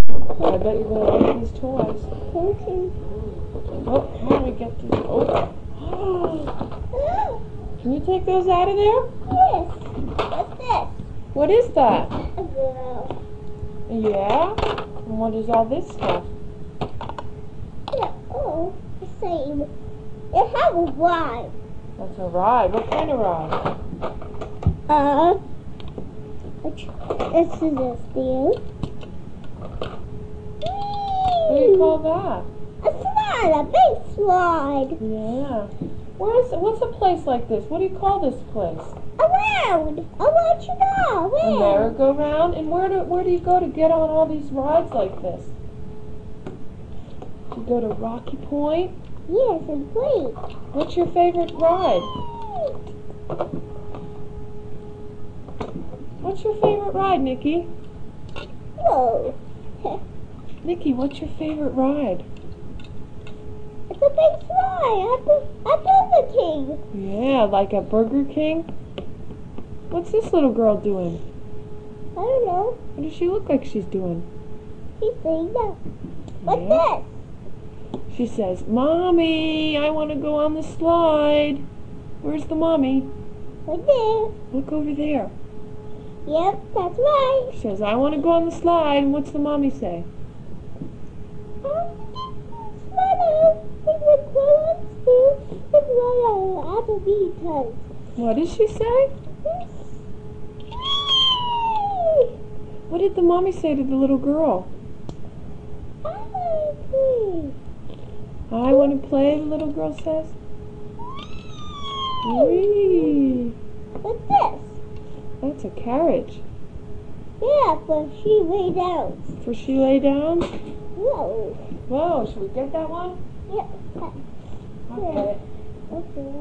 I bet you're going to like these toys. Okay. Oh, how do we get these? Oh. Can you take those out of there? Yes. What's this? What is that? A girl. Yeah? And what is all this stuff? Yeah. Oh, the same. It has a ride. That's a ride. What kind of ride? This is a stand. What do you call that? A slide, a big slide. Yeah. What's a place like this? What do you call this place? Around. I'll let you know. A Where? merry-go-round? And where do you go to get on all these rides like this? Do you go to Rocky Point? Yes, and please. What's your favorite ride? What's your favorite ride, Nikki? Whoa. Nikki, what's your favorite ride? It's a big slide. At Burger King. Yeah, like at Burger King? What's this little girl doing? I don't know. What does she look like she's doing? He's saying that. What's Yeah. this? She says, Mommy, I want to go on the slide. Where's the mommy? Right there. Look over there. Yep, that's right. She says, I want to go on the slide. And what's the mommy say? What did she say? What did the mommy say to the little girl? I want to play, the little girl says. Whee! What's this? That's a carriage. Yeah, but she lay down. For she lay down? Whoa. Whoa, should we get that one? Yeah. Okay. Okay.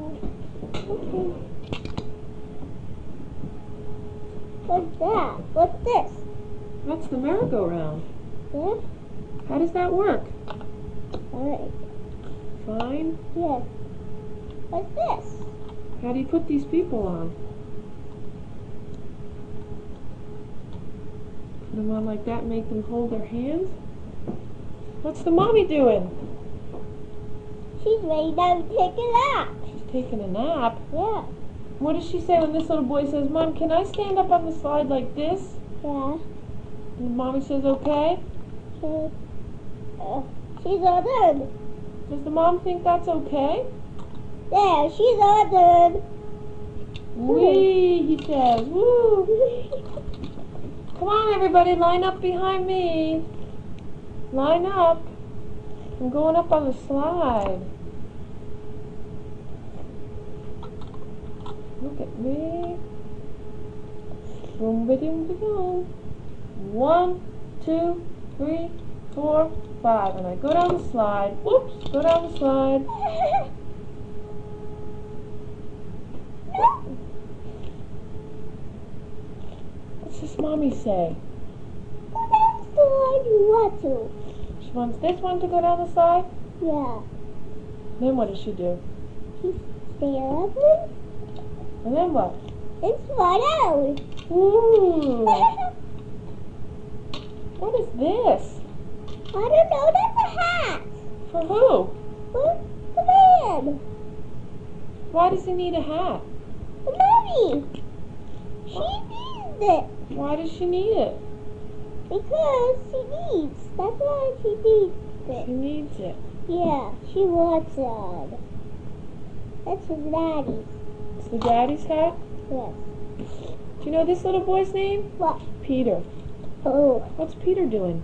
What's that? What's this? That's the merry-go-round. Yeah? How does that work? Alright. Fine. Yes. What's this? How do you put these people on? Put them on like that and make them hold their hands? What's the mommy doing? She's laying down to take a nap. She's taking a nap. Yeah. What does she say when this little boy says, Mom, can I stand up on the slide like this? Yeah. And mommy says, okay. She's all done. Does the mom think that's okay? Yeah, she's all done. Whee, he says, woo. Come on, everybody, line up behind me. Line up. I'm going up on the slide. Look at me. Boom, ba-doom, ba-doom. 1, 2, 3, 4, 5. And I go down the slide. Whoops, go down the slide. What's this mommy say? That's the one you want to. She wants this one to go down the slide? Yeah. Then what does she do? She stay up and And then what? slide out. Ooh. What is this? I don't know, that's a hat. For who? For the man. Why does he need a hat? The mommy. She needs it. Why does she need it? Because she needs. That's why she needs She it. needs it. Yeah, she wants it. That's his daddy's. It's the daddy's hat? Yes. Do you know this little boy's name? What? Peter. Oh. What's Peter doing?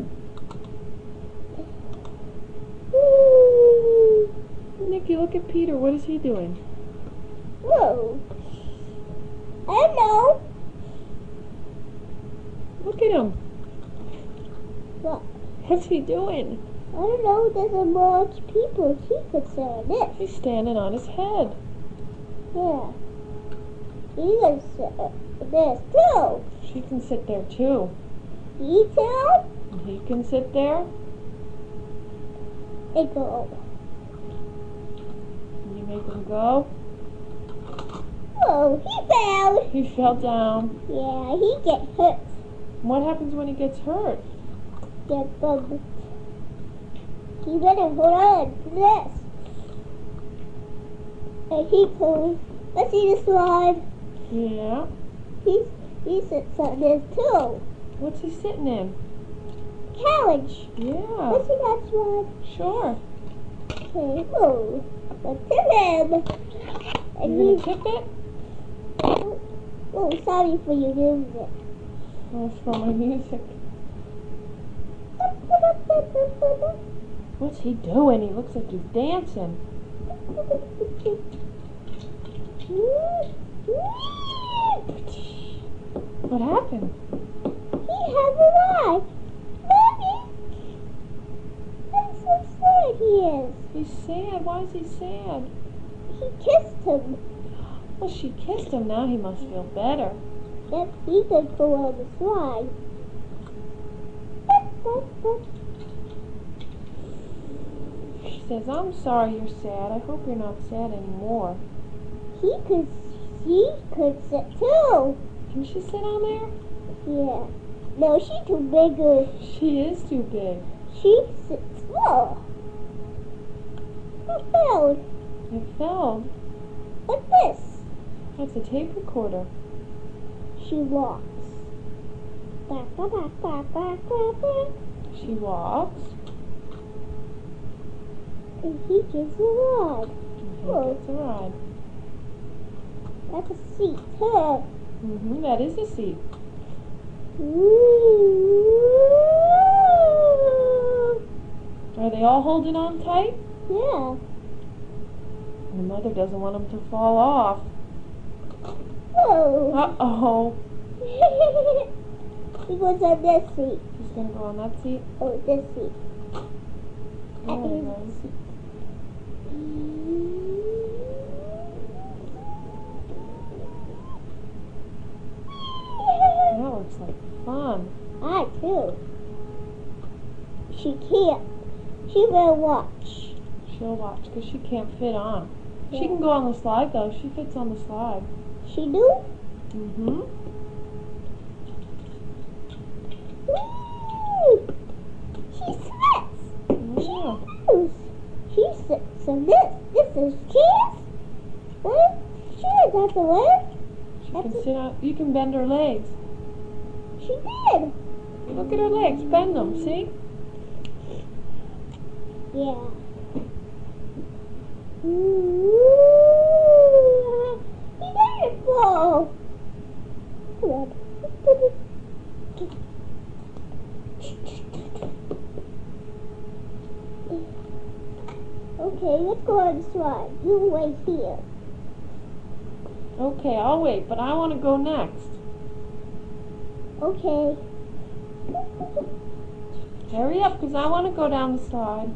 Woo. Nikki, look at Peter. What is he doing? Whoa. I don't know. Look at him. What? What's he doing? I don't know. There's a bunch of people. He could say this. He's standing on his head. Yeah. He could say this too. She can sit there too. He too? And he can sit there. They go. And you make him go. Oh, he fell. He fell down. Yeah, he get hurt. What happens when he gets hurt? get from. You better hold on to this. And he goes, let's see the slide. Yeah. He sits on this too. What's he sitting in? Carriage. Yeah. Let's see that slide. Sure. Okay, oh, let's tip him. And You're gonna tip it? Oh, sorry for your music. Oh, it's for my music. What's he doing? He looks like he's dancing. What happened? He has a life. Mommy! I'm so sad he is. He's sad. Why is he sad? He kissed him. Well, she kissed him. Now he must feel better. Yep, he could go on the slide. She says, I'm sorry you're sad. I hope you're not sad anymore. She could sit too. Can she sit on there? Yeah. No, she's too big. She is too big. She sits. Whoa. It fell. It fell. What's this? That's a tape recorder. She walks. Back, back, back, back, back, back. She walks. And he gives a ride. And he gets a ride. That's a seat, huh? Mm-hmm, that is a seat. Ooh. Are they all holding on tight? Yeah. The mother doesn't want them to fall off. Whoa. Uh-oh. He goes on this seat. He's going to go on that seat? Oh, this seat. There he goes. That looks like fun. I too. She can't. She will watch. She'll watch because she can't fit on. Yeah. She can go on the slide though. She fits on the slide. She do? Mm-hmm. Whee! She sits. Yeah. She sits on this. This is cheese. What? Sure, that's a leg. She can sit on. You can bend her legs. She did. Look at her legs. Bend them. See? Yeah. Beautiful. Come on. Okay, let's go on the slide. You wait here. Okay, I'll wait, but I want to go next. Okay. Hurry up, because I want to go down the slide.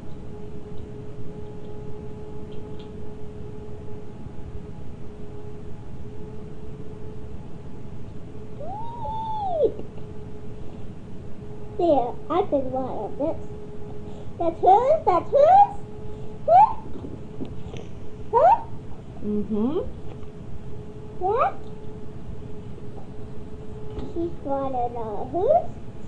There, I can ride on this. That's hers? That's hers? Huh? Huh? Mm-hmm. Yeah? She's riding on hers?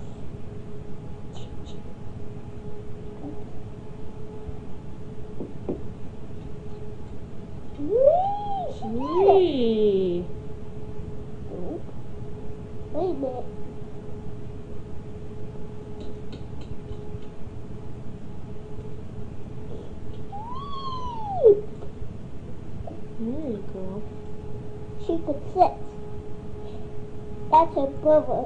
Whee! She did it. Whee! Wait a minute. There you go. She could sit. That's her brother.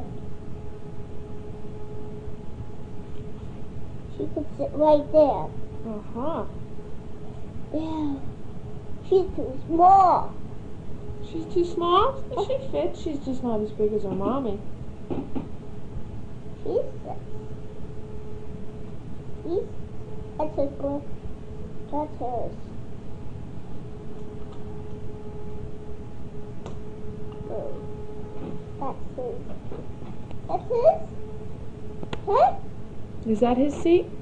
She could sit right there. Uh-huh. Yeah. She's too small. She's too small? She fits. She's just not as big as her mommy. She sits. That's her brother. That's hers. Oh. That's his. That's his? Huh? Is that his seat?